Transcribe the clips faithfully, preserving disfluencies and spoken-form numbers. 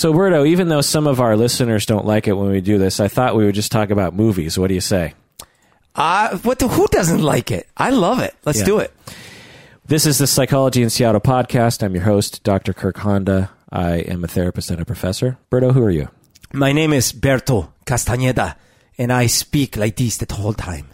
So, Berto, even though some of our listeners don't like it when we do this, I thought we would just talk about movies. What do you say? Uh, what the, who doesn't like it? I love it. Let's Yeah. do it. This is the Psychology in Seattle podcast. I'm your host, Doctor Kirk Honda. I am a therapist and a professor. Berto, who are you? My name is Berto Castañeda, and I speak like this the whole time.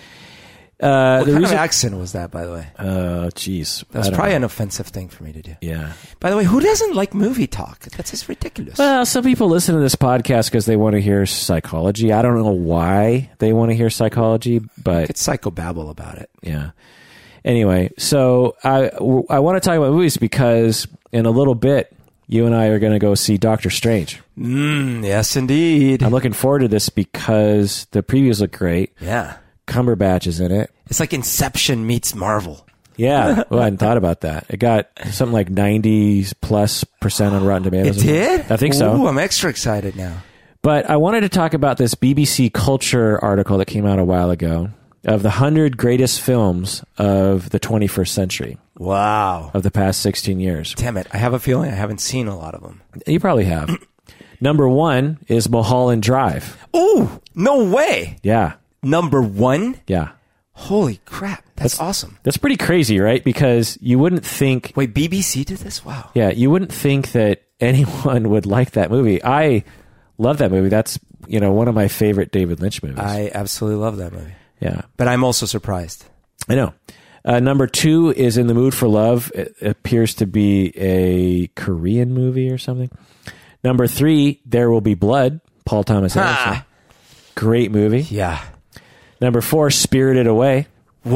Uh, What the kind reason- of accent was that, by the way? Oh, jeez. That was probably an offensive thing for me to do. Yeah. By the way, who doesn't like movie talk? That's just ridiculous. Well, some people listen to this podcast because they want to hear psychology. I don't know why they want to hear psychology, but It's psychobabble about it. yeah. Anyway, so I, I want to talk about movies because in a little bit, you and I are going to go see Doctor Strange. Mm, yes, indeed. I'm looking forward to this because the previews look great. yeah. Cumberbatch is in it. It's like Inception meets Marvel. Yeah. Well, I hadn't thought about that. It got something like ninety plus percent on Rotten Tomatoes. It did? I think so. Ooh, I'm extra excited now. But I wanted to talk about this B B C Culture article that came out a while ago of the one hundred greatest films of the twenty-first century, Wow. of the past sixteen years. Damn it. I have a feeling I haven't seen a lot of them. You probably have. Number one is Mulholland Drive. Ooh, no way. Yeah. Number one? Yeah. Holy crap. That's, awesome. That's pretty crazy, right? Because you wouldn't think, Wait, B B C did this? Wow. yeah, you wouldn't think that anyone would like that movie. I love that movie. That's, you know, one of my favorite David Lynch movies. I absolutely love that movie. yeah. But I'm also surprised. I know. Uh, number two is In the Mood for Love. It appears to be a Korean movie or something. Number three, There Will Be Blood, Paul Thomas Anderson. Great movie. Yeah. Number four, Spirited Away.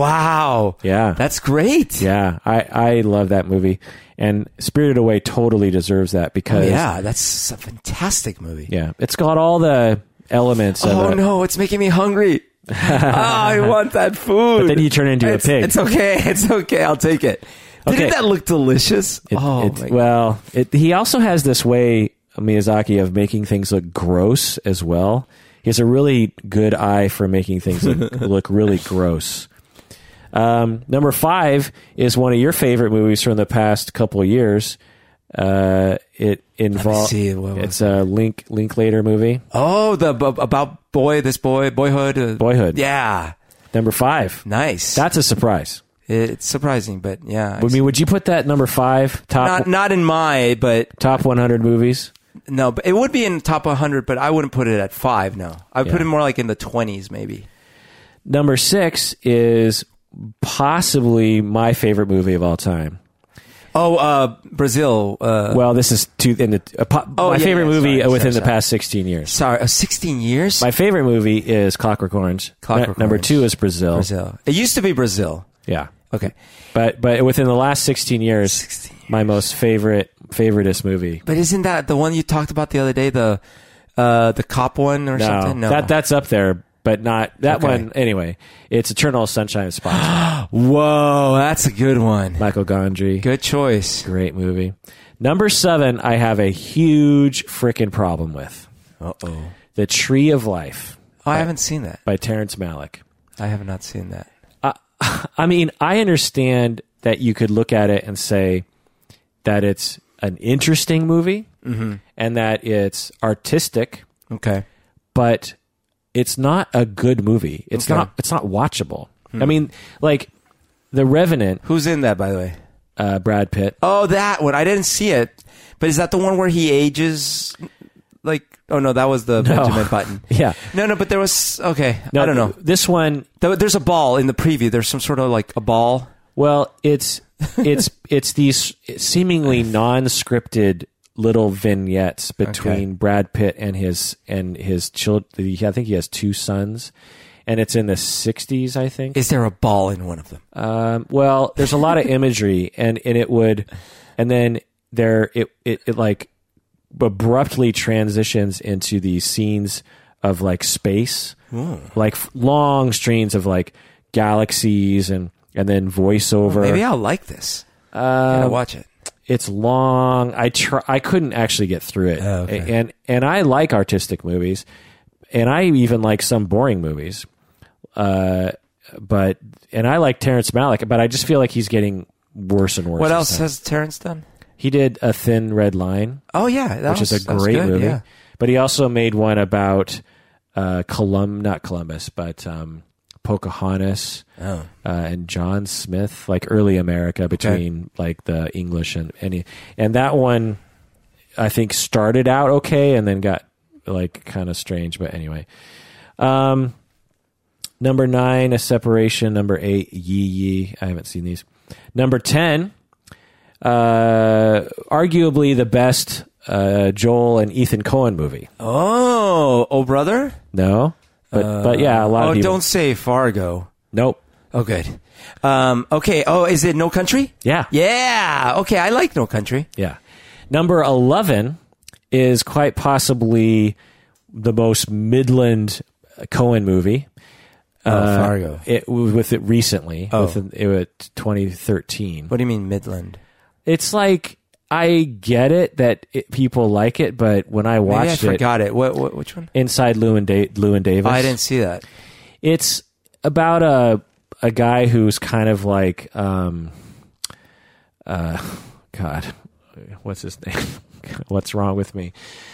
Wow. Yeah. That's great. Yeah, I, I love that movie. And Spirited Away totally deserves that Oh, because... yeah, that's a fantastic movie. Yeah, it's got all the elements of Oh, it. no, it's making me hungry. oh, I want that food. But then you turn into it's, a pig. It's okay. It's okay. I'll take it. Okay. Didn't that look delicious? It- oh, it- my well, it, he also has this way, Miyazaki, of making things look gross as well. He has a really good eye for making things look, look really gross. Um, number five is one of your favorite movies from the past couple of years. Uh, it involves see, what was it's a Link Linklater movie. Oh, the b- about boy, this boy, boyhood, uh, Boyhood. Yeah, Number five. nice. That's a surprise. It's surprising, but yeah. I mean, would you put that number five top not not in my, but top one hundred movies? no, but it would be in top one hundred. But I wouldn't put it at five. No, I would Yeah. put it more like in the twenties, maybe. Number six is possibly my favorite movie of all time. Oh, uh, Brazil. Uh, Well, this is two in the uh, po- Oh, my yeah, favorite yeah, movie sorry, within sorry, the sorry. past sixteen years. sorry, uh, sixteen years. My favorite movie is Clockwork Orange. Clockwork N- number Orange. two is Brazil. Brazil. It used to be Brazil. Yeah, Okay, but but within the last sixteen years, sixteen years. my most favorite favoriteest movie. But isn't that the one you talked about the other day? The uh, the cop one or No, something? No, that that's up there, but not that Okay. one. Anyway, it's Eternal Sunshine of the Spotless Mind. Whoa, that's a good one. Michael Gondry. Good choice. Great movie. Number seven, I have a huge freaking problem with. Uh oh. The Tree of Life Oh, I haven't seen that. by Terrence Malick. I have not seen that. I mean, I understand that you could look at it and say that it's an interesting movie and that it's artistic, Okay. but it's not a good movie. It's Okay. not. It's not watchable. I mean, like The Revenant, Who's in that, by the way? uh, Brad Pitt. Oh, that one. I didn't see it. But is that the one where he ages? Like, oh no, that was the Benjamin Button. Yeah. No, no, but there was okay. No, I don't know. This one, There- There's a ball in the preview. There's some sort of like a ball. well, it's it's it's these seemingly non-scripted little vignettes between Okay. Brad Pitt and his and his children. I think he has two sons, and it's in the sixties, I think. Is there a ball in one of them? Um, well, there's a lot of imagery, and, and it would, and then there it, it it like abruptly transitions into these scenes of like space, like f- long streams of like galaxies, and and then voiceover. Maybe I'll like this. Um, Gotta watch it. It's long. I try. I couldn't actually get through it, Oh, okay. and and I like artistic movies, and I even like some boring movies. Uh, but and I like Terrence Malick, but I just feel like he's getting worse and worse. What as else time. has Terrence done? He did A Thin Red Line, Oh yeah, that which was, is a that was great good, movie. Yeah. But he also made one about uh, Colum, not Columbus, but um, Pocahontas Oh. uh, and John Smith, like early America between like the English and any. And that one, I think, started out okay and then got like kind of strange. But anyway, um, number nine, A Separation. Number eight, Yee Yee. I haven't seen these. Number ten. Uh, arguably the best uh, Joel and Ethan Coen movie. Oh, oh, brother. No, but uh, but yeah, a lot oh, of people. don't say Fargo. Nope. Oh, good. Um, okay. Oh, is it No Country? Yeah. Yeah. Okay, I like No Country. Yeah. Number eleven is quite possibly the most Midland Coen movie. Oh, uh, Fargo. It with it recently. Oh. With it, it was twenty thirteen. What do you mean Midland? It's like I get it that it, people like it, but when I watched Maybe I it, forgot it. What, what? Which one? Inside Llewyn, da- Llewyn Davis. Oh, I didn't see that. It's about a a guy who's kind of like, um, uh, God, what's his name? What's wrong with me?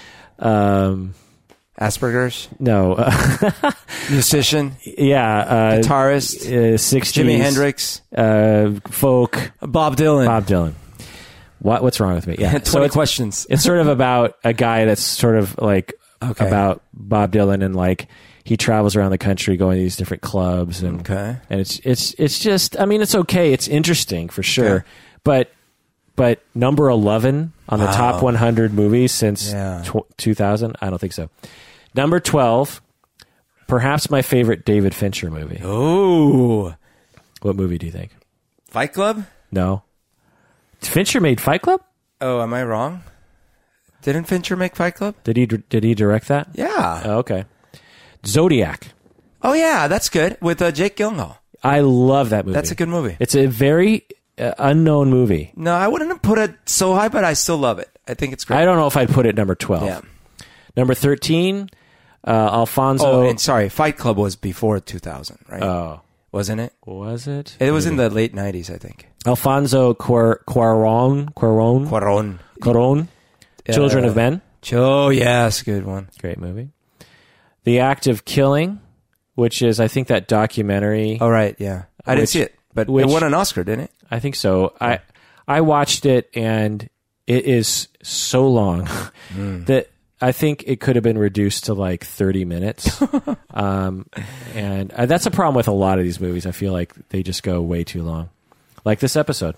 Um, Asperger's. no, uh, Musician. yeah, uh, Guitarist. uh, sixties, Jimi Hendrix. uh, folk, Bob Dylan. Bob Dylan. What what's wrong with me? Yeah, twenty so it's, questions. it's sort of about a guy that's sort of like Okay. about Bob Dylan and like he travels around the country going to these different clubs and Okay. and it's it's it's just I mean it's okay, it's interesting for sure, Okay. but but number eleven on the Wow. top one hundred movies since Yeah. tw- two thousand, I don't think so. Number twelve, perhaps my favorite David Fincher movie. Oh. What movie do you think? Fight Club? No. Fincher made Fight Club? Oh, am I wrong? Didn't Fincher make Fight Club? Did he did he direct that? Yeah. Oh, okay. Zodiac. Oh, yeah, that's good. With uh, Jake Gyllenhaal. I love that movie. That's a good movie. It's a very uh, unknown movie. No, I wouldn't have put it so high, but I still love it. I think it's great. I don't know if I'd put it number twelve. Yeah. Number thirteen, uh, Alfonso. Oh, and sorry, Fight Club was before two thousand, right? Oh, Wasn't it? was it? It was in the late nineties, I think. Alfonso Cuar- Cuarón. Cuarón. Cuarón. Cuarón. Children Uh, of Men. Oh, yes, good one. Great movie. The Act of Killing, which is, I think, that documentary. Oh, right, yeah. I didn't Which- see it, but which- it won an Oscar, didn't it? I think so. I I watched it, and it is so long that I think it could have been reduced to like thirty minutes. um, and uh, that's a problem with a lot of these movies. I feel like they just go way too long. Like this episode.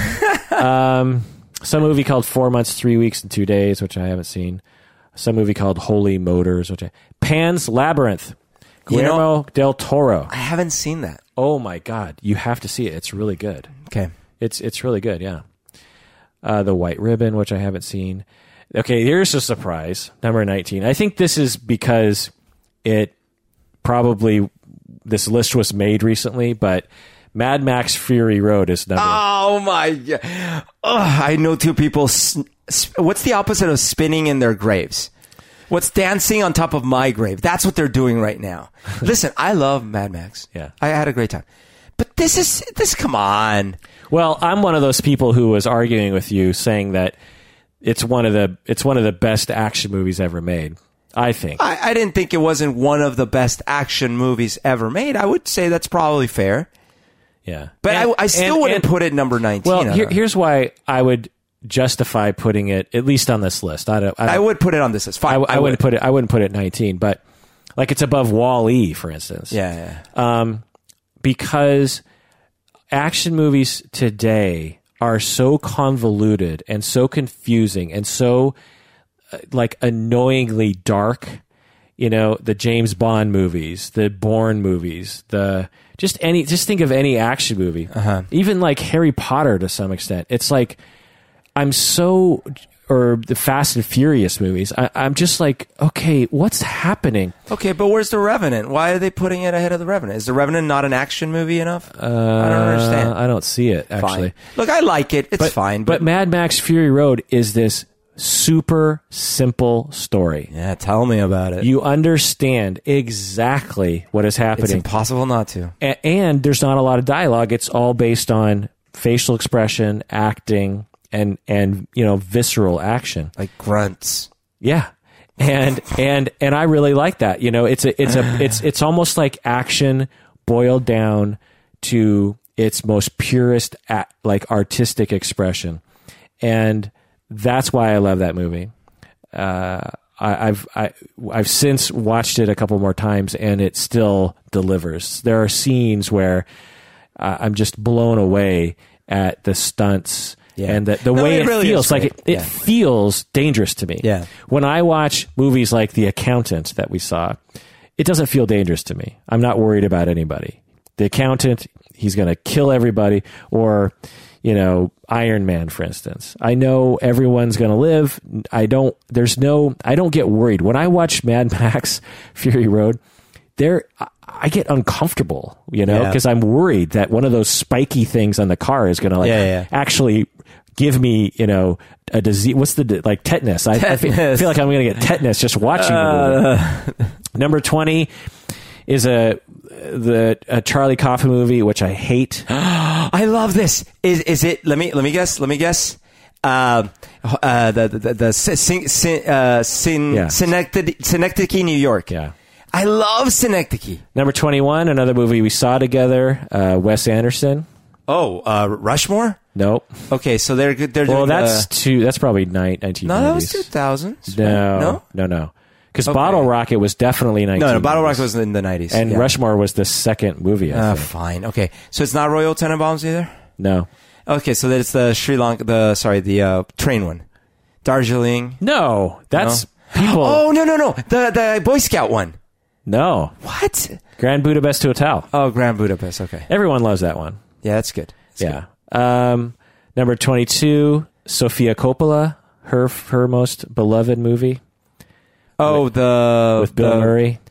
um, some movie called Four Months, Three Weeks, and Two Days, which I haven't seen. Some movie called Holy Motors, which I... Pan's Labyrinth. You Guillermo know- del Toro. I haven't seen that. Oh my God. You have to see it. It's really good. Okay. It's it's really good, yeah. Uh, the White Ribbon, which I haven't seen. Okay, here's a surprise. Number nineteen. I think this is because it probably, this list was made recently, but Mad Max Fury Road is number. Oh, my God. Ugh, I know two people. S- s- what's the opposite of spinning in their graves? What's dancing on top of my grave? That's what they're doing right now. Listen, I love Mad Max. Yeah. I had a great time. But this is, this, come on. Well, I'm one of those people who was arguing with you, saying that it's one of the it's one of the best action movies ever made. I think. I, I didn't think it wasn't one of the best action movies ever made. I would say that's probably fair. Yeah, But And- I, I still and- wouldn't and- put it number nineteen. Well, I here, don't know. here's why I would justify putting it at least on this list. I don't. I, don't, I would put it on this list. I, Fine. w- I wouldn't put it. I wouldn't put it nineteen, but like it's above Wall-E, for instance. Yeah, yeah. Um, because action movies today are so convoluted and so confusing and so uh, like annoyingly dark. You know, the James Bond movies, the Bourne movies, the just any just think of any action movie, Uh-huh. even like Harry Potter to some extent. It's like I'm so, or the Fast and Furious movies. I, I'm just like, okay, what's happening? Okay, but where's The Revenant? Why are they putting it ahead of The Revenant? Is The Revenant not an action movie enough? Uh, I don't understand. I don't see it actually. Fine. Look, I like it. It's But, fine. But But, Mad Max Fury Road is this super simple story. yeah, tell me about it. You understand exactly what is It's happening. impossible not to. A- and there's not a lot of dialogue. It's all based on facial expression, acting, and and you know visceral action. Like grunts. Yeah. And and and I really like that. You know, it's a it's a it's it's almost like action boiled down to its most purest a, like artistic expression. And that's why I love that movie. Uh, I, I've I, I've since watched it a couple more times, and it still delivers. There are scenes where uh, I'm just blown away at the stunts. Yeah. And the, the no, way it, it really feels, like it, it yeah. feels dangerous to me. Yeah. When I watch movies like The Accountant that we saw, it doesn't feel dangerous to me. I'm not worried about anybody. The Accountant, he's going to kill everybody, or, you know, Iron Man, for instance. I know everyone's going to live. I don't, there's no, I don't get worried. When I watch Mad Max Fury Road, there, I get uncomfortable, you know, because yeah. I'm worried that one of those spiky things on the car is going to like yeah, yeah. actually give me, you know, a disease. What's the, like tetanus? I, I, feel, I feel like I'm going to get tetanus just watching uh. the movie. Number twenty is a, the a Charlie Kaufman movie, which I hate. I love this. Is is it, let me, let me guess, let me guess. Uh, uh, the, the, the, the sin, sin, uh, sin, yeah. Synecdoche, Synecdoche, New York. Yeah. I love Synecdoche. Number twenty-one, another movie we saw together, uh, Wes Anderson. Oh, uh, Rushmore? Nope. Okay, so they're good. They're well, doing, that's uh, two. That's probably nineteen nineties. No, that was two thousands. No, no, no, no. Because okay. Bottle Rocket was definitely nineteen. No, no, Bottle Rocket was in the nineties, and yeah. Rushmore was the second movie. I uh, think. Fine. Okay, so it's not Royal Tenenbaums either. No. Okay, so that's the Sri Lanka. The sorry, the uh, train one. Darjeeling. No, that's no? people. Oh no, no, no. The the Boy Scout one. No. What? Grand Budapest Hotel. Oh, Grand Budapest. Okay. Everyone loves that one. Yeah, that's good. That's yeah. Good. Um, number twenty-two, Sofia Coppola, her her most beloved movie. Oh, with, the with Bill the, Murray.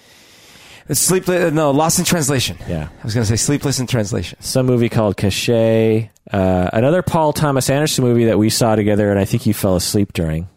Sleepless. No, Lost in Translation. Yeah, I was going to say Sleepless in Translation. Some movie called Cachet. Uh, another Paul Thomas Anderson movie that we saw together, and I think you fell asleep during.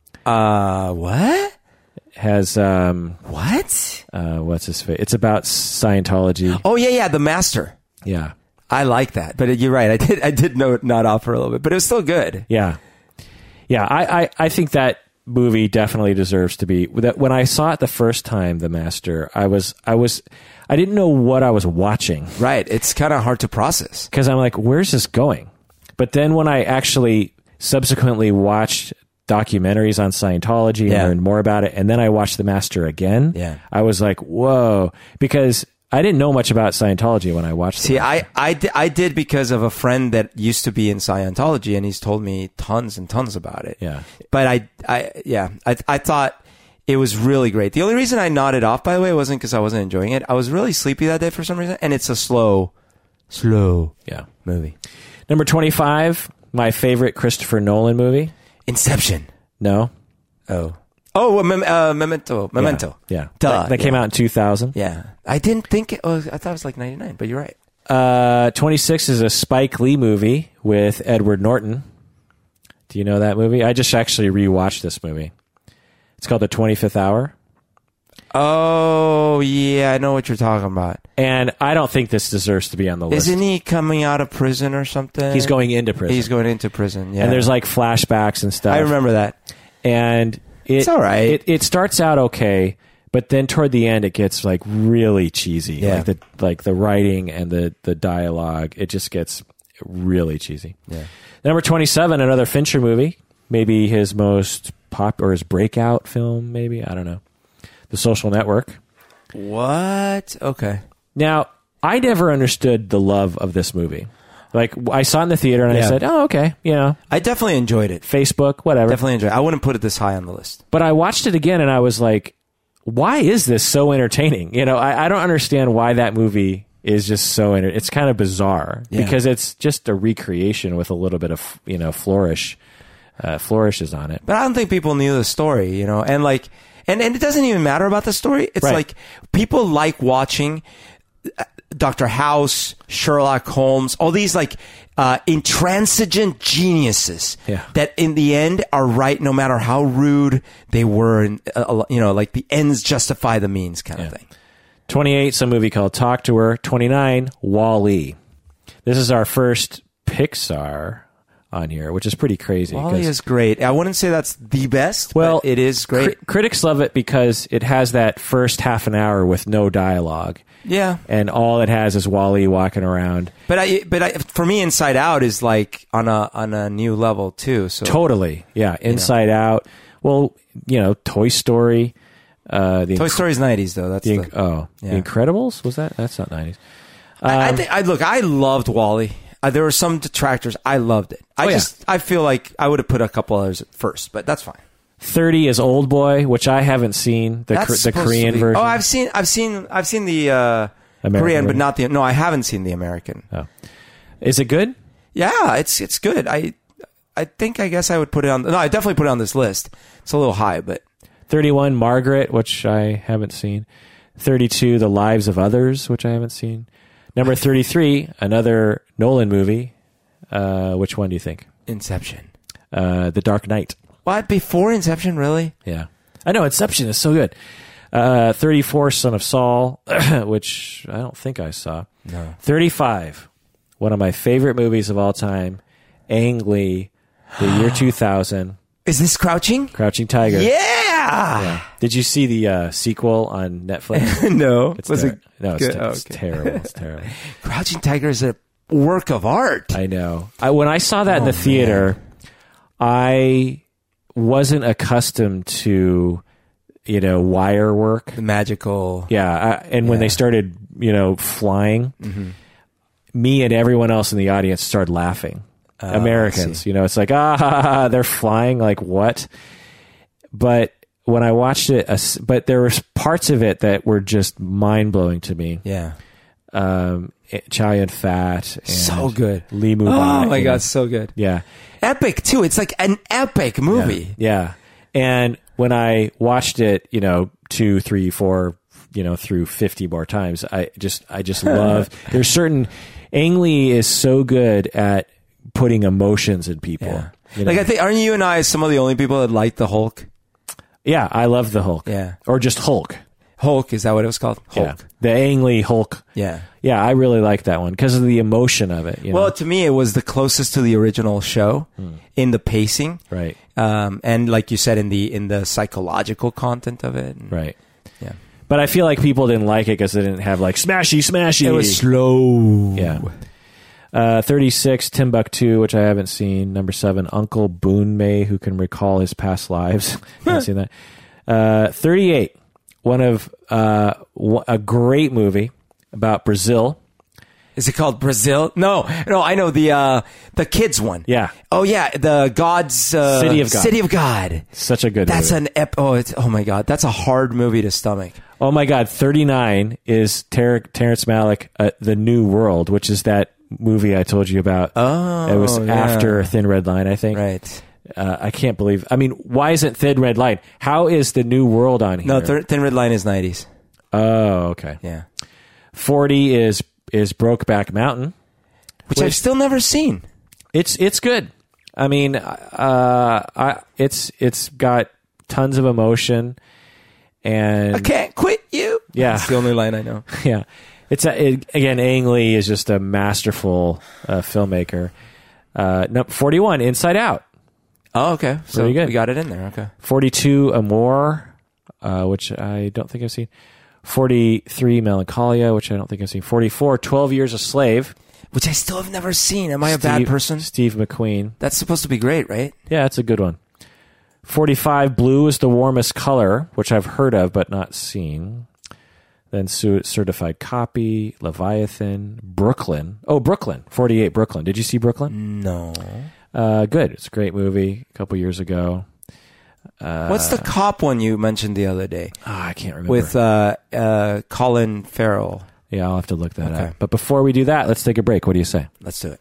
Uh, what? Has um what? Uh, what's his face? It's about Scientology. Oh yeah, yeah, The Master. Yeah, I like that. But you're right. I did. I did know nod off for a little bit, but it was still good. Yeah, yeah. I, I, I think that movie definitely deserves to be. That when I saw it the first time, The Master, I was I was I didn't know what I was watching. Right. It's kind of hard to process because I'm like, where's this going? But then when I actually subsequently watched documentaries on Scientology and yeah. learned more about it, and then I watched The Master again, yeah. I was like, whoa, because I didn't know much about Scientology when I watched it. See, I, I, di- I did because of a friend that used to be in Scientology, and he's told me tons and tons about it. Yeah. But I, I yeah, I, I thought it was really great. The only reason I nodded off, by the way, wasn't because I wasn't enjoying it. I was really sleepy that day for some reason, and it's a slow, slow yeah. movie. Number twenty-five, my favorite Christopher Nolan movie. Inception. No. Oh. Oh, uh, mem- uh, Memento. Memento. Yeah. yeah. Duh. That, that yeah. came out in two thousand. Yeah. I didn't think it was, I thought it was like ninety-nine, but you're right. Uh, twenty-six is a Spike Lee movie with Edward Norton. Do you know that movie? I just actually rewatched this movie. It's called The twenty-fifth Hour. Oh, yeah, I know what you're talking about. And I don't think this deserves to be on the list. Isn't he coming out of prison or something? He's going into prison. He's going into prison, yeah. And there's like flashbacks and stuff. I remember that. And it, it's all right. It, it starts out okay, but then toward the end it gets like really cheesy. Yeah. Like the like the writing and the, the dialogue, it just gets really cheesy. Yeah. Number twenty-seven, another Fincher movie. Maybe his most pop or his breakout film, maybe. I don't know. The Social Network. What? Okay. Now, I never understood the love of this movie. Like, I saw it in the theater and yeah. I said, oh, okay, you know. I definitely enjoyed it. Facebook, whatever. Definitely enjoyed it. I wouldn't put it this high on the list. But I watched it again and I was like, why is this so entertaining? You know, I, I don't understand why that movie is just so, enter- it's kind of bizarre. Yeah. Because it's just a recreation with a little bit of, you know, flourish, uh, flourishes on it. But I don't think people knew the story, you know, and like, and, and it doesn't even matter about the story. It's right. like people like watching Doctor House, Sherlock Holmes, all these like uh, intransigent geniuses yeah. that in the end are right no matter how rude they were. And, uh, you know, like the ends justify the means kind yeah. of thing. twenty-eight, some movie called Talk to Her. twenty-nine, Wall-E. This is our first Pixar on here, which is pretty crazy. WALL-E 'cause- is great. I wouldn't say that's the best, Well, but it is great. Cri- critics love it because it has that first half an hour with no dialogue, yeah. and all it has is WALL-E walking around. But I, but I, for me, Inside Out is like on a on a new level too. So Totally, yeah. Inside Out. Well, you know, Toy Story. Uh, the Toy Inc- Story's nineties though. That's the, the, Inc- oh, yeah. The Incredibles, was that? That's not nineties. I, I Um, think I look. I loved WALL-E. Uh, there were some detractors. I loved it. I Oh, yeah. just I feel like I would have put a couple others at first, but that's fine. thirty is Old Boy, which I haven't seen the That's Cor- the supposed to Korean be- version. Oh, I've seen I've seen I've seen the uh, American Korean, but version? not the no. I haven't seen the American. Oh. Is it good? Yeah, it's it's good. I I think I guess I would put it on. No, I definitely put it on this list. It's a little high, but thirty-one, Margaret, which I haven't seen. thirty-two, The Lives of Others, which I haven't seen. Number thirty-three, another Nolan movie. Uh, which one do you think? Inception. Uh, The Dark Knight. What before Inception? Really? Yeah. I know, Inception is so good. Uh, thirty-four, Son of Saul, which I don't think I saw. No. thirty-five, one of my favorite movies of all time, Ang Lee, the year two thousand, Is this Crouching? Crouching Tiger. Yeah. Yeah. Did you see the uh, sequel on Netflix? no. It's Was ter- it no, it's, good? ter- Oh, it's okay. terrible. It's terrible. Crouching Tiger is a work of art. I know. I, when I saw that in Oh, the theater, I wasn't accustomed to, you know, wire work. The magical. Yeah, I, and when Yeah. they started, you know, flying, Mm-hmm. me and everyone else in the audience started laughing. Oh, I Americans, see. you know, it's like, ah, ha, ha, ha, they're flying, like what? But when I watched it, uh, but there were parts of it that were just mind blowing to me. Yeah. Um, Chow Yun Fat, and So good. Lee Mubai. Oh my you god, know. so good. Yeah, Epic too. It's like an epic movie. yeah. And when I watched it, you know, two, three, four, you know, through fifty more times, I just, I just love. There's certain. Ang Lee is so good at putting emotions in people. Yeah. you know? Like I think, aren't you and I some of the only people that like the Hulk? Yeah, I love the Hulk. Yeah. Or just Hulk. Hulk, is that what it was called? Yeah. Hulk. The Ang Lee Hulk. Yeah. Yeah, I really like that one because of the emotion of it. You Well, know? to me, it was the closest to the original show in the pacing, right, um, and like you said, in the in the psychological content of it. right. Yeah. But I feel like people didn't like it because they didn't have like smashy, smashy. It was slow. Yeah. Uh, thirty-six, Timbuktu, which I haven't seen. Number seven, Uncle Boon May, who can recall his past lives. haven't seen that. Uh, thirty-eight, one of uh, w- a great movie about Brazil. Is it called Brazil? No, no, I know the uh, the kids one. Yeah. Oh yeah, the God's uh, City of God. City of God. Such a good That's movie. an ep- oh, it's oh my god, that's a hard movie to stomach. Oh my God, thirty-nine is Ter- Terrence Malick, uh, The New World, which is that movie I told you about. Oh, It was yeah. after Thin Red Line, I think. Right. Uh, I can't believe. I mean, why isn't Thin Red Line? How is The New World on here? No, th- Thin Red Line is nineties. Oh, okay. Yeah, forty is is Brokeback Mountain. which I've still never seen. It's it's good. I mean, uh, I it's it's got tons of emotion, and I can't quit you. Yeah. That's the only line I know. yeah, it's a, it, again. Ang Lee is just a masterful uh, filmmaker. Uh, no, forty-one, Inside Out. Oh, okay. So Very good. we got it in there. Okay. forty-two, Amour, uh, which I don't think I've seen. forty-three, Melancholia, which I don't think I've seen. forty-four, twelve Years a Slave. Which I still have never seen. Am I a Steve- bad person? Steve McQueen. That's supposed to be great, right? Yeah, it's a good one. forty-five, Blue is the Warmest Color, which I've heard of but not seen. Then Su- Certified Copy, Leviathan, Brooklyn. Oh, Brooklyn. forty-eight, Brooklyn. Did you see Brooklyn? No. Uh, good. It's a great movie. A couple years ago. Uh, What's the cop one you mentioned the other day Ah, I can't remember. with uh, uh, Colin Farrell? yeah, I'll have to look that Okay. up. But before we do that, let's take a break. What do you say? Let's do it.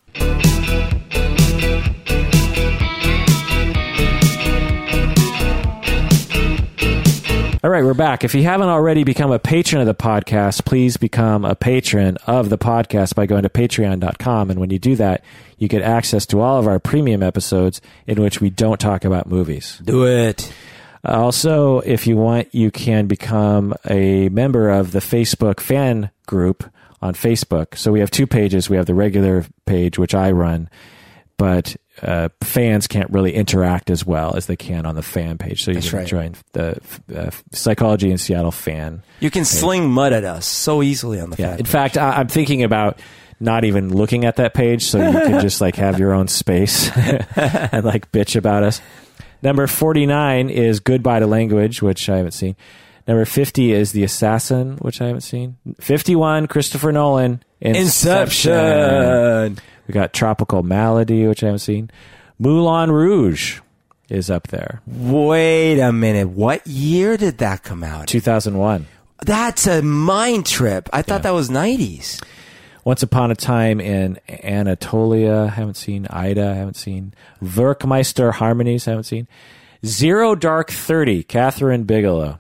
All right, we're back. If you haven't already become a patron of the podcast, please become a patron of the podcast by going to patreon dot com. And when you do that, you get access to all of our premium episodes in which we don't talk about movies. Do it. Also, if you want, you can become a member of the Facebook fan group on Facebook. So we have two pages. We have the regular page, which I run, but uh, fans can't really interact as well as they can on the fan page. So you That's can right. join the uh, Psychology in Seattle fan. You can sling mud at us so easily on the Yeah. fan In page. fact, I, I'm thinking about not even looking at that page, so you can just like have your own space and like bitch about us. Number forty-nine is Goodbye to Language, which I haven't seen. Number fifty is The Assassin, which I haven't seen. fifty-one, Christopher Nolan, Inception. Inception. We got Tropical Malady, which I haven't seen. Moulin Rouge is up there. Wait a minute. What year did that come out? two thousand one. That's a mind trip. I thought Yeah. that was nineties. Once Upon a Time in Anatolia, haven't seen. Ida, haven't seen. Werkmeister Harmonies, haven't seen. Zero Dark Thirty, Catherine Bigelow.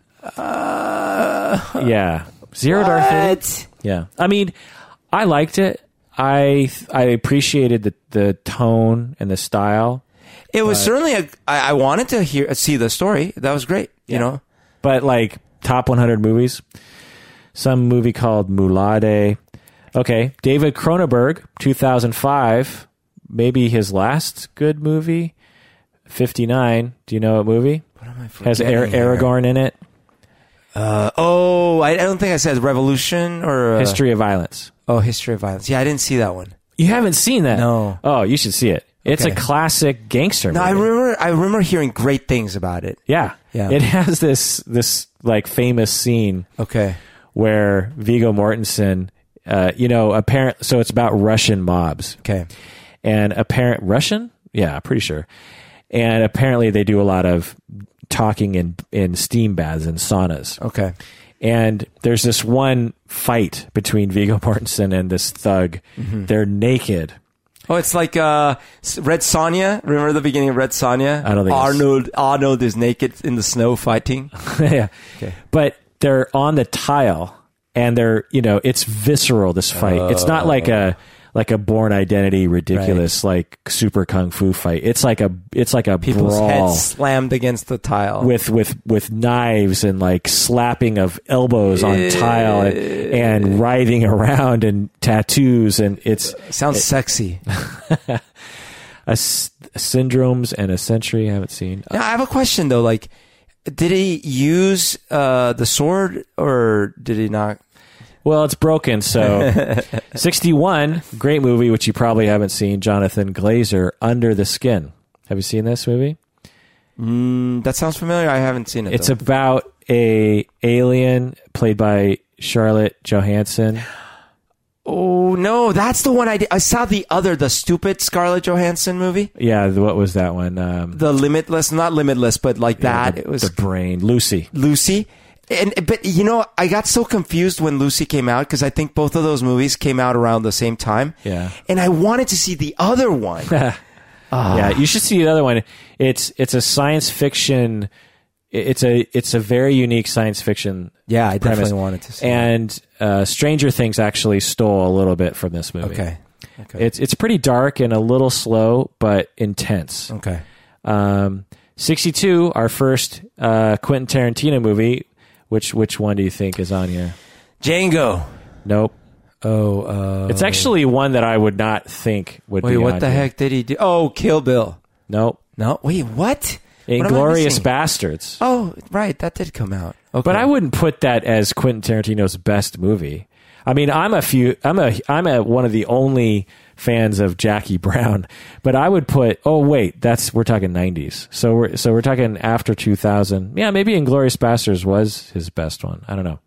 Uh, Yeah. Zero Dark Thirty. what? Yeah. I mean, I liked it. I I appreciated the, the tone and the style. It was certainly a. I, I wanted to hear see the story. That was great. You Yeah. know. But like top one hundred movies, some movie called Moulade. Okay, David Cronenberg, two thousand five, maybe his last good movie. fifty-nine. Do you know what movie? What am I Has Ar- forgetting here? Aragorn in it. Uh, oh, I, I don't think I said Revolution or uh, History of Violence. Oh, History of Violence. Yeah, I didn't see that one. You haven't seen that? No. Oh, you should see it. It's Okay. a classic gangster No, movie. I remember. I remember hearing great things about it. Yeah. Yeah. It has this this like famous scene Okay. where Viggo Mortensen, uh, you know, apparent. So it's about Russian mobs, Okay. and apparent Russian, yeah, pretty sure. And apparently they do a lot of talking in in steam baths and saunas. Okay. And there's this one fight between Viggo Mortensen and this thug. Mm-hmm. They're naked. Oh, it's like uh, Red Sonja. Remember the beginning of Red Sonja? I don't think it's- Arnold Arnold is naked in the snow fighting. Yeah. Okay. But they're on the tile, and they're, you know, it's visceral, this fight. It's not like a like a Born Identity ridiculous like super kung fu fight. It's like a it's like a People's brawl heads slammed against the tile. with with with knives and like slapping of elbows on tile and, and writhing around and tattoos, and it's Sounds sexy. a, s- syndromes and a century I haven't seen. Now, I have a question though. Like, did he use uh, the sword or did he not? Well, it's broken. So, sixty-one, great movie, which you probably haven't seen. Jonathan Glazer, Under the Skin. Have you seen this movie? Mm, that sounds familiar. I haven't seen it. It's though. about a alien played by Charlotte Johansson. Oh no, that's the one I did. I saw the other, the stupid Scarlett Johansson movie, Yeah, the- what was that one? Um, the Limitless, not Limitless, but like yeah, that. the, It was the brain, Lucy. Lucy. And but you know, I got so confused when Lucy came out because I think both of those movies came out around the same time. Yeah. And I wanted to see the other one. Yeah, you should see the other one. It's it's a science fiction. It's a it's a very unique science fiction. Yeah, I premise. definitely wanted to see. And uh, Stranger Things actually stole a little bit from this movie. Okay. Okay. It's it's pretty dark and a little slow, but intense. okay. Um, sixty-two, our first uh, Quentin Tarantino movie. Which which one do you think is on here? Django. Nope. Oh, uh, It's actually one that I would not think would wait. be What on the here. heck did he do? Oh, Kill Bill. Nope. No, wait. What? What am I Inglorious missing? Bastards. Oh, right. That did come out. Okay. But I wouldn't put that as Quentin Tarantino's best movie. I mean, I'm a few. I'm a. I'm a one of the only fans of Jackie Brown. But I would put. Oh wait, that's we're talking nineties. So we're so we're talking after two thousand. Yeah, maybe Inglorious Bastards was his best one. I don't know.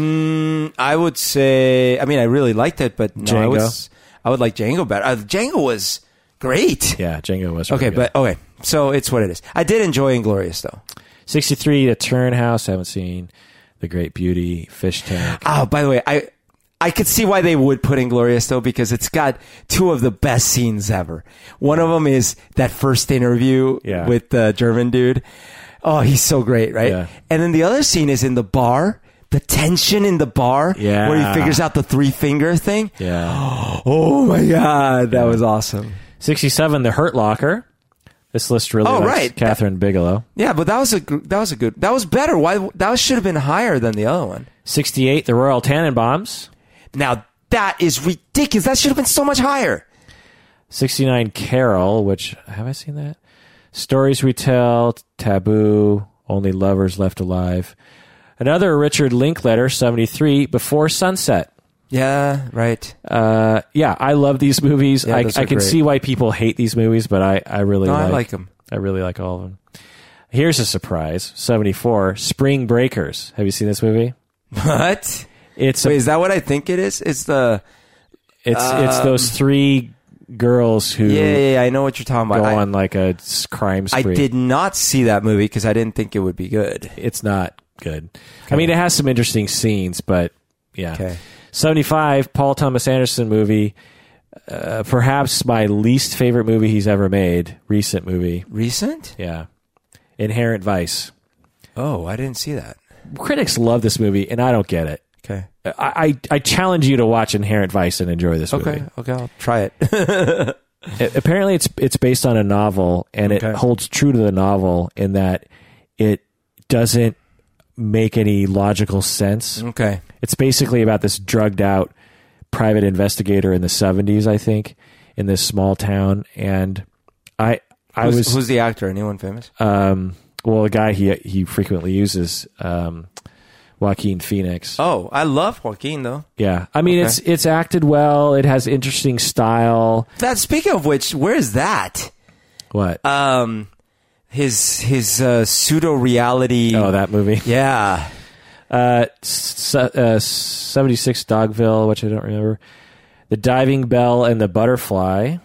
Mm, I would say. I mean, I really liked it, but no, I Django? was. I would like Django better. Uh, Django was great. Yeah, Django was really Okay, good. but okay. So it's what it is. I did enjoy Inglorious though. sixty-three, The Turn House. I haven't seen The Great Beauty, Fish Tank. Oh, by the way, I I could see why they would put Inglorious though, because it's got two of the best scenes ever. One of them is that first interview Yeah. with the German dude. Oh, he's so great, right? Yeah. And then the other scene is in the bar. The tension in the bar, Yeah. where he figures out the three finger thing. Yeah. Oh my god, that was awesome. sixty-seven, The Hurt Locker. This list really Oh, likes right. Catherine Bigelow. Yeah, but that was a gr- that was a good that was better. Why that should have been higher than the other one. sixty-eight, The Royal Tenenbaums. Now that is ridiculous. That should have been so much higher. sixty-nine, Carol, which, have I seen that? Stories We Tell, Taboo, Only Lovers Left Alive. Another Richard Linklater, seventy-three, Before Sunset. Yeah, right. Uh, yeah, I love these movies. Yeah, I, those I are can great. see why people hate these movies, but I, I really No, like, I like them. I really like all of them. Here's a surprise. seventy-four, Spring Breakers. Have you seen this movie? What? It's Wait, a, is that what I think it is? It's the... it's it's um, those three girls who Yeah, yeah, yeah, I know what you're talking go about. I, on like a s- crime I spree. did not see that movie because I didn't think it would be good. It's not good. I mean, it has some interesting scenes, but yeah. Okay. seventy-five, Paul Thomas Anderson movie. Uh, perhaps my least favorite movie he's ever made. Recent movie. Recent? Yeah. Inherent Vice. Oh, I didn't see that. Critics love this movie, and I don't get it. Okay. I, I, I challenge you to watch Inherent Vice and enjoy this movie. Okay, okay, I'll try it. It- apparently, it's it's based on a novel, and it Okay. holds true to the novel in that it doesn't make any logical sense. Okay. It's basically about this drugged out private investigator in the seventies, I think, in this small town, and I I Who's, was who's the actor? Anyone famous? um well, a guy he he frequently uses, um, Joaquin Phoenix. Oh, I love Joaquin, though. Yeah, I mean Okay. it's it's acted well. It has interesting style. That speaking of which, where is that? What? Um, his his uh, pseudo reality. oh, that movie. Yeah. Uh, s- uh, seventy-six, Dogville, which I don't remember. The Diving Bell and the Butterfly.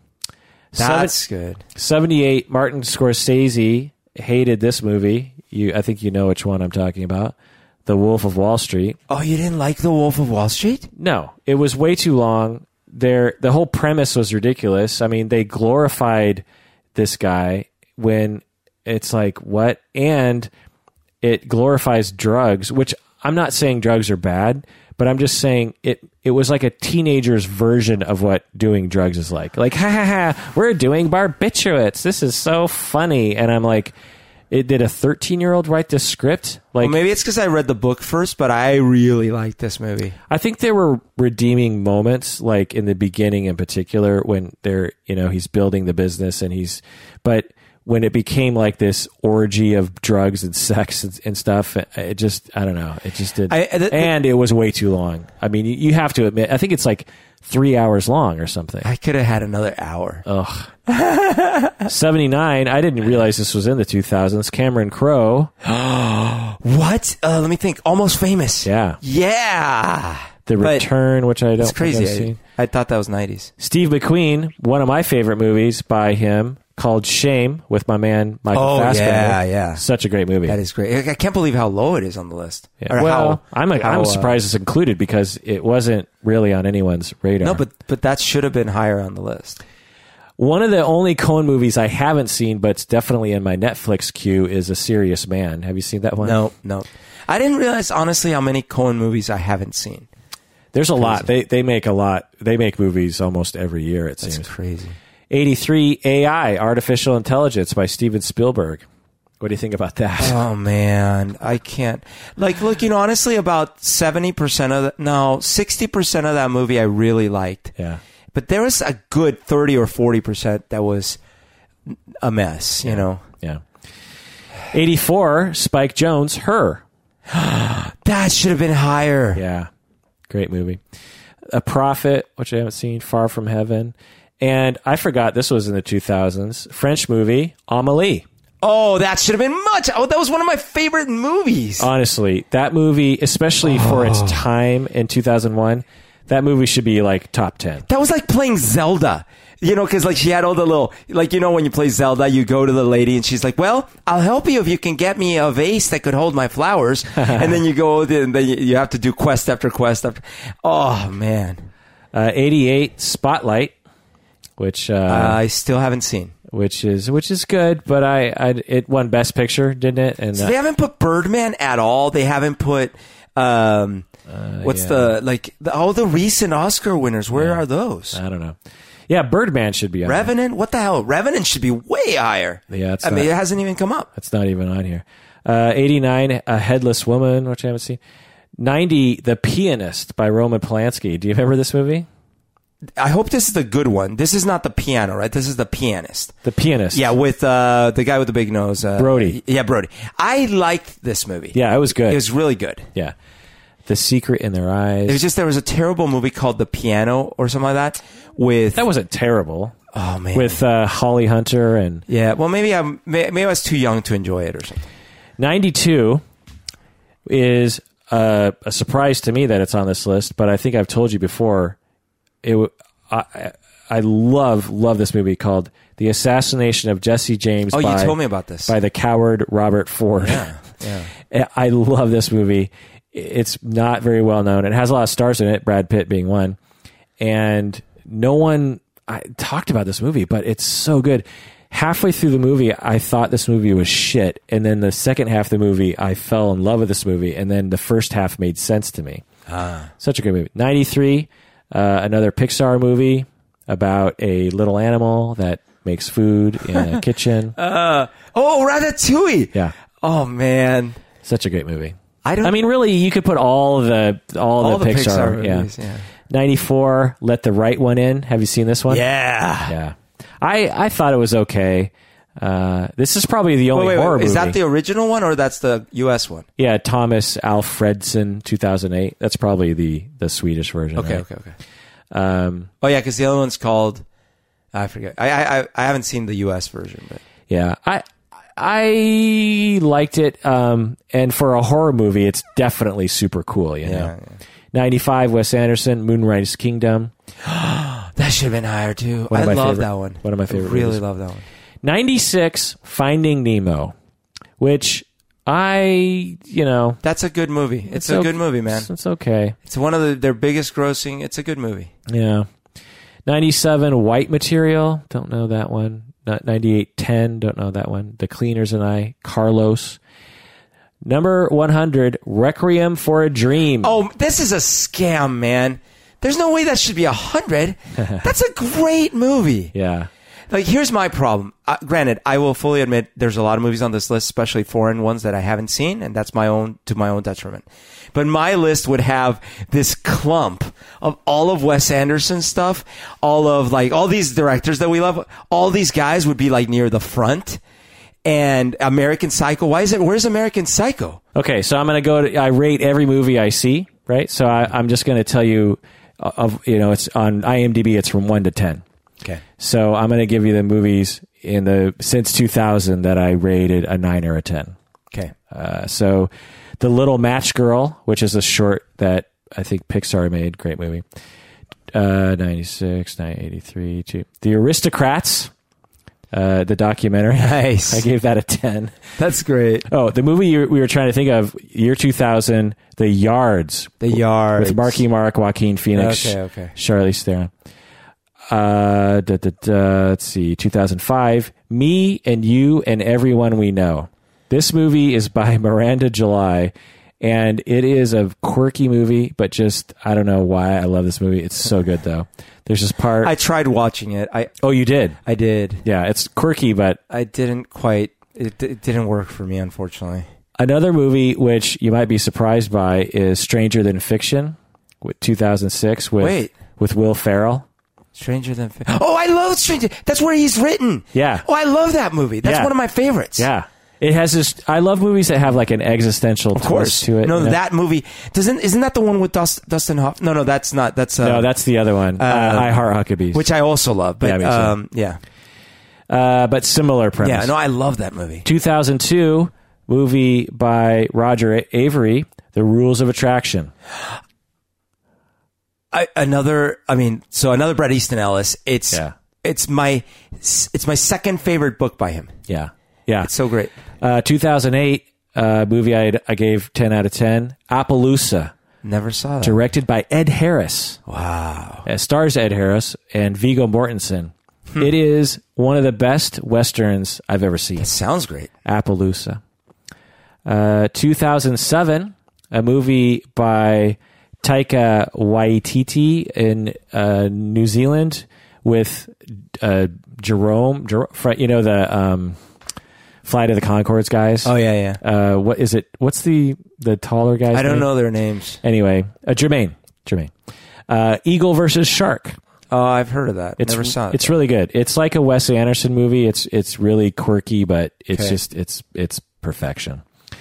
That's good. seventy-eight, Martin Scorsese hated this movie. You, I think you know which one I'm talking about. The Wolf of Wall Street. Oh, you didn't like The Wolf of Wall Street? No, it was way too long. There, the whole premise was ridiculous. I mean, they glorified this guy when it's like, what? And it glorifies drugs, which I'm not saying drugs are bad, but I'm just saying it it was like a teenager's version of what doing drugs is like. Like, ha ha ha, we're doing barbiturates. This is so funny. And I'm like, it did a thirteen-year-old write this script? Like, Well, maybe it's because I read the book first, but I really liked this movie. I think there were redeeming moments, like in the beginning in particular, when they're, you know, he's building the business and he's, but when it became like this orgy of drugs and sex and, and stuff, it just, I don't know, it just did. I- th- and it was way too long. I mean, you, you have to admit, I think it's like three hours long or something. I could have had another hour. Ugh. seventy-nine, I didn't realize this was in the two thousands. Cameron Crowe. What? Uh, let me think. Almost Famous. Yeah. Yeah. The But Return, which I don't It's crazy. think I've seen. I, I thought that was nineties. Steve McQueen, one of my favorite movies by him, called Shame, with my man Michael Oh, Fassbender. yeah, yeah. Such a great movie. That is great. I can't believe how low it is on the list. Yeah. Or Well, how, I'm a, how, I'm uh, surprised it's included because it wasn't really on anyone's radar. No, but but that should have been higher on the list. one of the only Coen movies I haven't seen, but it's definitely in my Netflix queue, is A Serious Man. Have you seen that one? No, no. I didn't realize honestly how many Coen movies I haven't seen. There's a lot. They they make a lot. They make movies almost every year, it That's seems. crazy. eighty-three, A I, Artificial Intelligence by Steven Spielberg. What do you think about that? Oh man, I can't. Like, look, you know, honestly, about seventy percent of the, no, sixty percent of that movie I really liked. Yeah. But there was a good thirty or forty percent that was a mess, you know. Yeah. eighty-four, Spike Jonze, Her. That should have been higher. Yeah. Great movie. A Prophet, which I haven't seen, Far From Heaven. And I forgot this was in the two thousands. French movie, Amélie. Oh, that should have been much. Oh, that was one of my favorite movies. Honestly, that movie, especially for its Oh. time in two thousand one, that movie should be like top ten. That was like playing Zelda. You know, because like she had all the little, like, you know, when you play Zelda, you go to the lady and she's like, well, I'll help you if you can get me a vase that could hold my flowers. And then you go, and then you- you have to do quest after quest after. Oh, man. Uh, eighty-eight, Spotlight, which uh, I still haven't seen. which is which is good, but I, I it won Best Picture, didn't it? And So uh, they haven't put Birdman at all. They haven't put, um, what's yeah. the, like, the, all the recent Oscar winners. Where are those? I don't know. Yeah, Birdman should be on there. Revenant? What the hell? Revenant should be way higher. Yeah, it's I mean, not- it hasn't even come up. That's not even on here. Uh, eighty-nine, A Headless Woman, which I haven't seen. ninety, The Pianist by Roman Polanski. Do you remember this movie? I hope this is the good one. This is not The Piano, right? This is The Pianist. The Pianist. Yeah, with uh, the guy with the big nose. Uh, Brody. Yeah, Brody. I liked this movie. Yeah, it was good. It was really good. Yeah. The Secret in Their Eyes. It was just, there was a terrible movie called The Piano or something like that with... That wasn't terrible. Oh, man. With uh, Holly Hunter and... Yeah, well, maybe, I'm, maybe I was too young to enjoy it or something. ninety-two is uh, a surprise to me that it's on this list, but I think I've told you before... It, I, I love love this movie called The Assassination of Jesse James. Oh, by, you told me about this. By the coward Robert Ford. Yeah, yeah. I love this movie. It's not very well known. It has a lot of stars in it, Brad Pitt being one. And no one I, talked about this movie, but it's so good. Halfway through the movie, I thought this movie was shit. And then the second half of the movie, I fell in love with this movie. And then the first half made sense to me. Ah. Such a good movie. ninety-three Uh, another Pixar movie about a little animal that makes food in a kitchen. Uh, oh, Ratatouille. Yeah. Oh, man. Such a great movie. I don't. I mean, really, you could put all the all, all the, the Pixar. Pixar yeah. movies, yeah. ninety-four Let the Right One In. Have you seen this one? Yeah. Yeah. I, I thought it was okay. Uh, this is probably the only wait, wait, horror wait. movie. Is that the original one or that's the U S one? Yeah, Thomas Alfredson, two thousand eight. That's probably the, the Swedish version. Okay, right? okay, okay. Um, oh yeah, because the other one's called I forget. I, I I haven't seen the U S version, but yeah, I I liked it. Um, and for a horror movie, it's definitely super cool. You know, yeah, yeah. ninety-five Wes Anderson, Moonrise Kingdom. That should have been higher too. One I of my love favorite- that one. one of my favorite I really movies. love that one. ninety-six Finding Nemo, which I you know That's a good movie. It's, it's a o- good movie, man. It's, it's okay. It's one of the, their biggest grossing. It's a good movie. Yeah. ninety-seven White Material. Don't know that one. Not ninety-eight ten. Don't know that one. The Cleaners and I. Carlos. Number one hundred Requiem for a Dream. Oh, this is a scam, man. There's no way that should be a hundred. That's a great movie. Yeah. Like, here's my problem. Uh, granted, I will fully admit there's a lot of movies on this list, especially foreign ones that I haven't seen, and that's my own to my own detriment. But my list would have this clump of all of Wes Anderson's stuff, all of like all these directors that we love. All these guys would be like near the front. And American Psycho. Why is it? Where's American Psycho? Okay, so I'm going to go to, I rate every movie I see, right? So I, I'm just going to tell you, uh, of you know, it's on IMDb, it's from one to ten. Okay. So I'm going to give you the movies in the since two thousand that I rated a nine or a ten. Okay. Uh, so The Little Match Girl, which is a short that I think Pixar made, great movie. Uh, ninety-six, nine eighty-three, two. The Aristocrats, uh, the documentary. Nice. I gave that a ten. That's great. Oh, the movie you, we were trying to think of, year two thousand, The Yards. The Yards. With Marky Mark, Joaquin Phoenix, Okay, okay. Charlize Theron. Uh, da, da, da, let's see, two thousand five, Me and You and Everyone We Know. This movie is by Miranda July, and it is a quirky movie, but just, I don't know why I love this movie. It's so good, though. There's this part... I tried watching it. I oh, you did? I did. Yeah, it's quirky, but... I didn't quite... It, it didn't work for me, unfortunately. Another movie which you might be surprised by is Stranger Than Fiction, with two thousand six, with, Wait. with Will Ferrell. Stranger Than Fiction. Oh, I love Stranger... That's where he's written. Yeah. Oh, I love that movie. That's Yeah. one of my favorites. Yeah. It has this... I love movies that have like an existential Of course. twist to it. No, you know? that movie... Doesn't Isn't that the one with Dust, Dustin Hoffman? No, no, that's not. That's... Uh, No, that's the other one. Uh, I Heart Huckabees. Which I also love. But, Yeah, me too. um, yeah. Uh, but similar premise. Yeah, no, I love that movie. two thousand two, movie by Roger Avery, The Rules of Attraction. I, another, I mean, so another Bret Easton Ellis. It's Yeah. it's my it's my second favorite book by him. Yeah. Yeah. It's so great. Uh, two thousand eight, uh, movie I I gave ten out of ten. Appaloosa, Never saw that. directed by Ed Harris. Wow. It stars Ed Harris and Viggo Mortensen. Hmm. It is one of the best Westerns I've ever seen. It sounds great. Appaloosa. Uh, two thousand seven, a movie by Taika Waititi in uh, New Zealand with uh, Jerome, Jer- you know, the um, Flight of the Conchords guys. Oh yeah, yeah. Uh, what is it? What's the the taller guy? I don't know their names. Anyway, uh, Jermaine. Jermaine. Uh, Eagle versus Shark. Oh, I've heard of that. It's, Never saw it. It's really good. It's like a Wes Anderson movie. It's it's really quirky, but it's Okay. just it's it's perfection.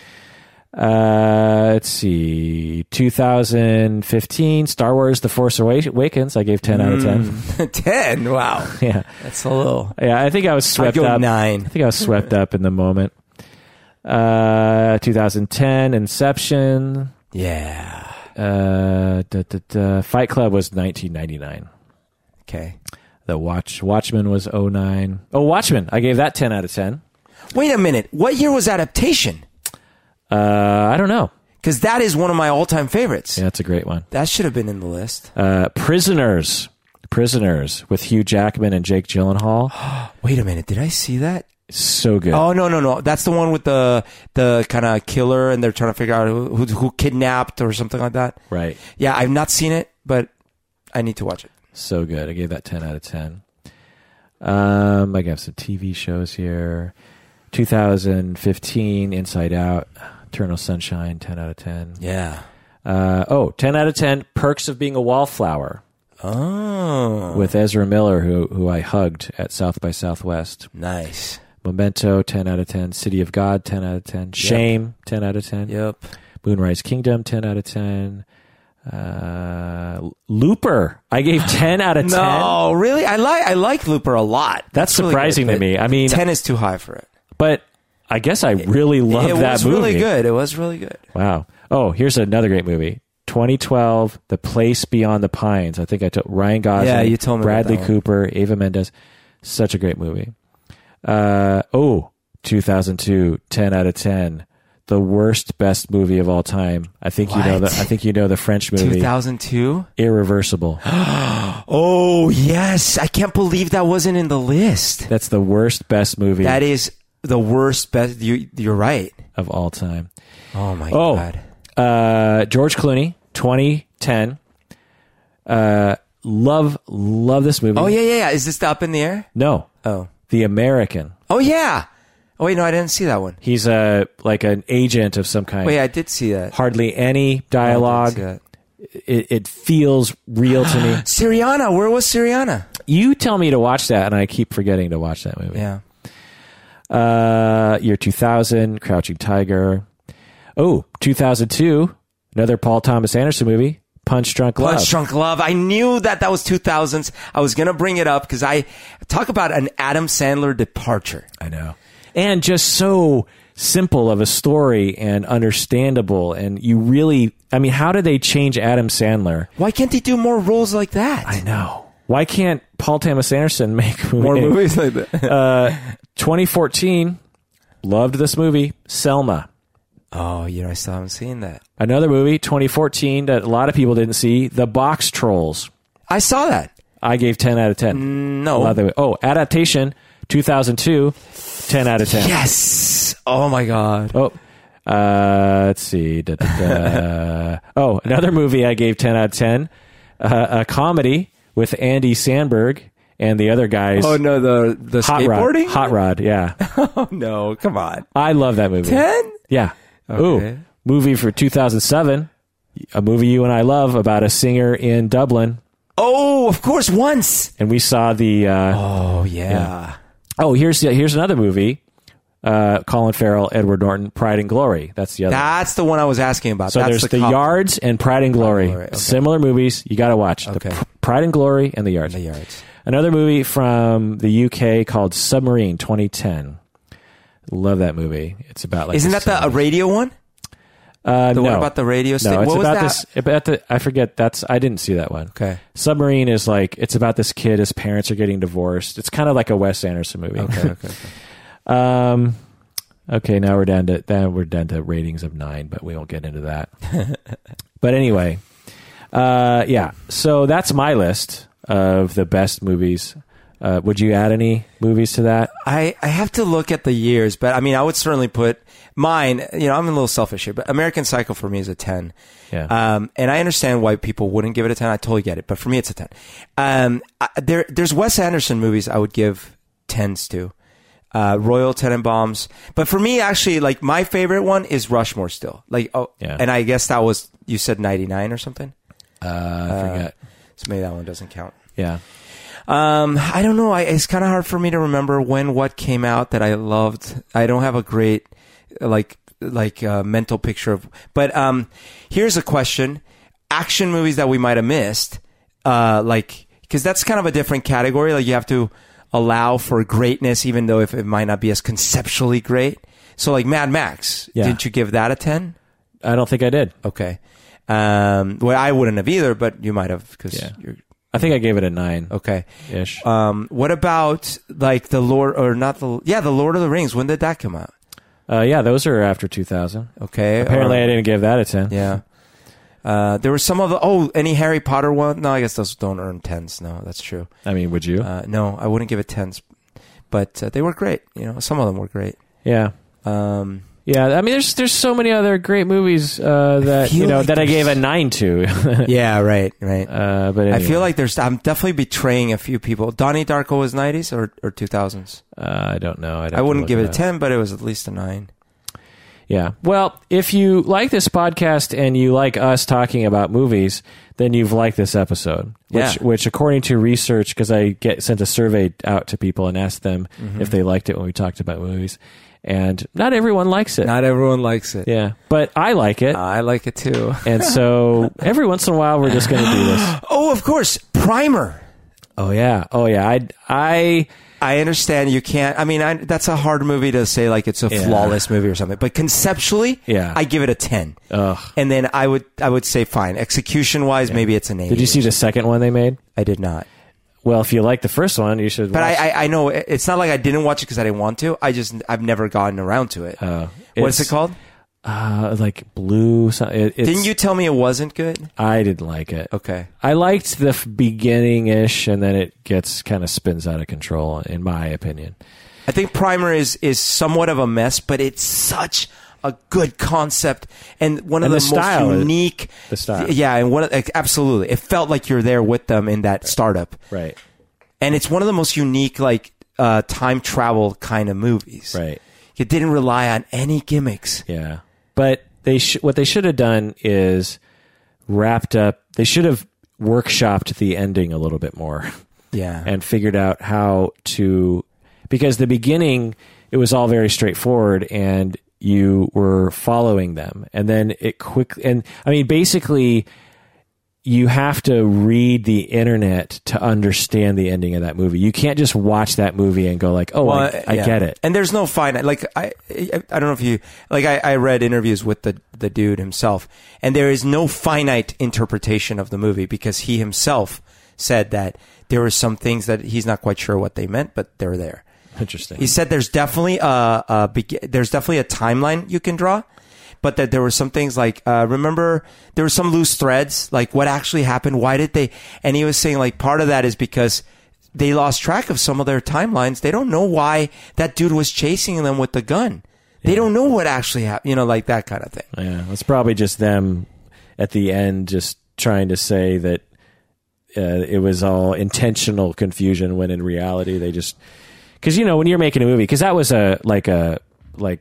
Uh, let's see. two thousand fifteen, Star Wars: The Force Awakens. I gave ten out of ten. ten. Wow. Yeah, That's a little. yeah. I think I was I'd swept go up. nine. I think I was swept up in the moment. Uh, two thousand ten, Inception. Yeah. Uh, da, da, da. Fight Club was nineteen ninety-nine. Okay. The Watch Watchmen was oh nine. Oh, Watchmen. I gave that ten out of ten. Wait a minute. What year was Adaptation? Uh, I don't know. Because that is one of my all-time favorites. Yeah, that's a great one. That should have been in the list. Uh, Prisoners. Prisoners with Hugh Jackman and Jake Gyllenhaal. Wait a minute. Did I see that? So good. Oh, no, no, no. That's the one with the the kind of killer and they're trying to figure out who, who, who kidnapped or something like that. Right. Yeah, I've not seen it, but I need to watch it. So good. I gave that ten out of ten. Um, I got some T V shows here. two thousand fifteen, Inside Out, Eternal Sunshine, ten out of ten. Yeah. Uh, oh, ten out of ten, Perks of Being a Wallflower Oh. with Ezra Miller, who who I hugged at South by Southwest. Nice. Memento, ten out of ten. City of God, ten out of ten. Shame, ten out of ten. Yep. Moonrise Kingdom, ten out of ten. Uh, Looper, I gave ten out of ten. No, really? I like I like Looper a lot. That's really surprising good, to but me. I mean, ten is too high for it. but I guess I really love it that was movie. really good. It was really good. Wow. Oh, here's another great movie. twenty twelve, The Place Beyond the Pines. I think I told Ryan Gosling, Yeah, you told me about Bradley that one. Cooper, Ava Mendes. Such a great movie. Uh, oh, two thousand two, ten out of ten. The worst, best movie of all time. I think you know What? the. I think you know the French movie, two thousand two? Irreversible. Oh, yes. I can't believe that wasn't in the list. That's the worst, best movie That is the worst, best. You, you're right. of all time. Oh, my Oh, God. uh, George Clooney, twenty ten. Uh, love, love this movie. Oh, yeah, yeah, yeah. Is this the Up in the Air? No, Oh. The American. Oh, yeah. Oh, wait, no, I didn't see that one. He's a like an agent of some kind. Wait, I did see that. Hardly any I dialogue. did see that. It, it feels real to me. Syriana. Where was Syriana? You tell me to watch that, and I keep forgetting to watch that movie. Yeah. Uh, year two thousand, Crouching Tiger. Oh, two thousand two, another Paul Thomas Anderson movie, Punch Drunk Love. Punch Drunk Love. I knew that that was two thousands. I was going to bring it up because I talk about an Adam Sandler departure. I know. And just so simple of a story and understandable. And you really, I mean, how did they change Adam Sandler? Why can't he do more roles like that? I know. Why can't Paul Thomas Anderson make movie, More movies like that. Uh, twenty fourteen, loved this movie, Selma. Oh, you know, I still haven't seen that. Another movie, twenty fourteen, that a lot of people didn't see, The Box Trolls. I saw that. I gave ten out of ten. No. Love that movie. Oh, Adaptation, two thousand two, ten out of ten. Yes. Oh my God. Oh, uh, let's see. Da, da, da. Oh, another movie I gave ten out of ten. Uh, a comedy with Andy Samberg and the other guys. Oh no, the the Hot skateboarding. Rod. Hot Rod, yeah. Oh no, come on. I love that movie. Ten. Yeah. Okay. Ooh, movie for two thousand seven. A movie you and I love about a singer in Dublin. Oh, of course, once. And we saw the. Uh, Oh yeah. Yeah. oh, here's here's another movie. Uh, Colin Farrell, Edward Norton, Pride and Glory. That's the other. That's the one I was asking about. So That's there's the, cop- Yards and Pride and Glory. Glory, okay. Similar movies. You got to watch. Okay. The P- Pride and Glory and the Yards. The Yards. Another movie from the U K called Submarine, twenty ten. Love that movie. It's about like Isn't this, that the a radio one? uh, The no. one about the radio No, station? it's What was about that? this. About the. I forget. That's. I didn't see that one. Okay. Submarine is like it's about this kid. His parents are getting divorced. It's kind of like a Wes Anderson movie. Okay. Okay. okay. um. Okay. Now we're down to. Then we're down to ratings of nine, but we won't get into that. But anyway, uh, yeah. So that's my list of the best movies. Uh, would you add any movies to that? I, I have to look at the years, but I mean, I would certainly put mine, you know, I'm a little selfish here, but American Psycho for me is a ten. Yeah. Um, and I understand why people wouldn't give it a ten. I totally get it, but for me, it's a ten. Um, I, there, there's Wes Anderson movies I would give tens to. Uh, Royal Tenenbaums. But for me, actually, like, my favorite one is Rushmore still. Like, oh, Yeah. and I guess that was, you said ninety-nine or something? Uh, I forget. So maybe that one doesn't count. Yeah. Um, I don't know. I, it's kind of hard for me to remember when what came out that I loved. I don't have a great like like uh, mental picture of. But um, here's a question: action movies that we might have missed, uh, like because that's kind of a different category. Like you have to allow for greatness, even though if it might not be as conceptually great. So like Mad Max, Yeah. didn't you give that a ten? I don't think I did. Okay. Um, well, I wouldn't have either, but you might have because Yeah. you're. I think I gave it a nine. Okay. Ish. Um, what about like the Lord or not the yeah the Lord of the Rings? When did that come out? Uh, yeah, those are after two thousand. Okay. Apparently, or, I didn't give that a ten. Yeah. Uh, there were some of the oh any Harry Potter one. No, I guess those don't earn tens. No, that's true. I mean, would you? Uh, no, I wouldn't give it tens, but uh, they were great. You know, some of them were great. Yeah. Um, Yeah, I mean, there's there's so many other great movies uh, that you feel know like that I gave a there's- nine to. yeah. Right. Right. uh, but anyway, I feel like there's. I'm definitely betraying a few people. Donnie Darko was nineties or or two thousands. uh, I don't know. I'd have I to wouldn't look give it a up. ten, but it was at least a nine. Yeah. Well, if you like this podcast and you like us talking about movies, then you've liked this episode. Which, Yeah. which according to research, because I get sent a survey out to people and asked them Mm-hmm. if they liked it when we talked about movies, and not everyone likes it. Not everyone likes it. Yeah, but I like it, I like it too. and so every once in a while we're just going to do this. Oh, of course, Primer. Oh yeah, oh yeah. I I I understand you can't. I mean, I, that's a hard movie to say like it's a Yeah. flawless movie or something. But conceptually, Yeah. I give it a ten. ugh. And then I would I would say fine. Execution wise, maybe it's an eight. Did you see the second one they made? I did not. Well, if you like the first one, you should. But watch. I, I I know it- it's not like I didn't watch it because I didn't want to. I just I've never gotten around to it. Uh, What's it's, it called? Uh, like blue. so- It, it's, Didn't you tell me it wasn't good? I didn't like it. Okay. I liked the f- beginning ish, and then it gets kind of spins out of control, in my opinion. I think Primer is is somewhat of a mess, but it's such a good concept and one of And the, the style most is- unique. the style. Yeah, and one of, like, absolutely, it felt like you're there with them in that startup, Right. and it's one of the most unique like uh, time travel kind of movies. Right. It didn't rely on any gimmicks. Yeah. But they sh- what they should have done is wrapped up. They should have workshopped the ending a little bit more. Yeah, And figured out how to, because the beginning it was all very straightforward and you were following them, and then it quick and I mean basically you have to read the internet to understand the ending of that movie. You can't just watch that movie and go like, oh, Well, I, I yeah. get it. And there's no finite. Like I, I I don't know if you like. I, I read interviews with the the dude himself, and there is no finite interpretation of the movie because he himself said that there were some things that he's not quite sure what they meant, but they're there. Interesting. He said there's definitely a, a beg- there's definitely a timeline you can draw, but that there were some things like uh, remember there were some loose threads, like what actually happened, why did they? And he was saying like part of that is because they lost track of some of their timelines. They don't know why that dude was chasing them with the gun. They don't know what actually happened, you know, like that kind of thing. Yeah, it's probably just them at the end just trying to say that uh, it was all intentional confusion when in reality they just because you know when you're making a movie because that was a like a like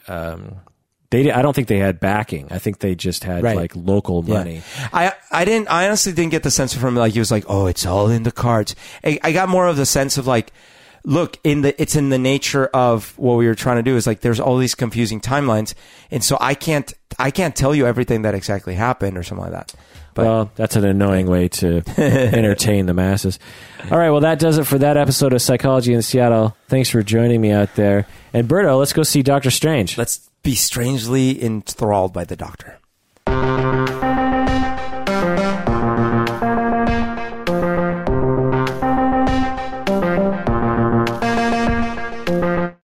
um they I don't think they had backing. I think they just had Right. like local Yeah. money. I I didn't I honestly didn't get the sense from him like he was like, oh, it's all in the cards. I, I got more of the sense of like, look, in the it's in the nature of what we were trying to do is like there's all these confusing timelines, and so I can't I can't tell you everything that exactly happened or something like that. But Well, that's an annoying way to entertain the masses. All right, well, that does it for that episode of Psychology in Seattle. Thanks for joining me out there. And Berto, let's go see Doctor Strange. let's be strangely enthralled by the Doctor.